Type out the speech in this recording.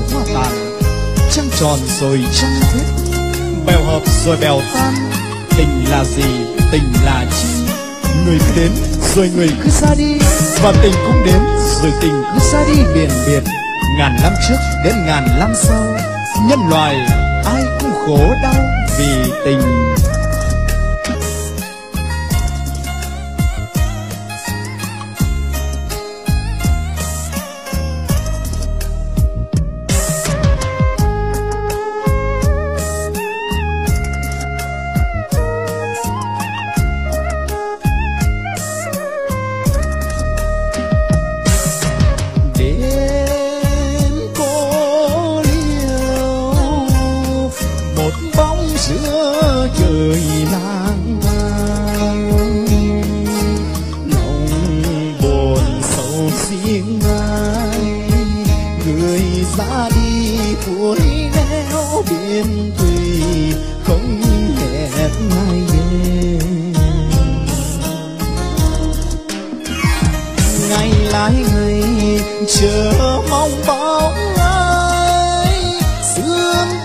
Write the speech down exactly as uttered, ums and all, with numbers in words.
hoa tàn, trăng tròn rồi trăng khuyết, bèo hợp rồi bèo tan. Tình là gì, tình là chi, người cứ đến rồi người cứ ra đi, và tình cũng đến rồi tình cứ ra đi biển biệt. Ngàn năm trước đến ngàn năm sau, nhân loại ai cũng khổ đau vì tình. giữa trời lang thang, lòng buồn sầu riêng ai, người ra đi cuối nẻo biên thùy không hẹn ai về. Ngày lại ngày chờ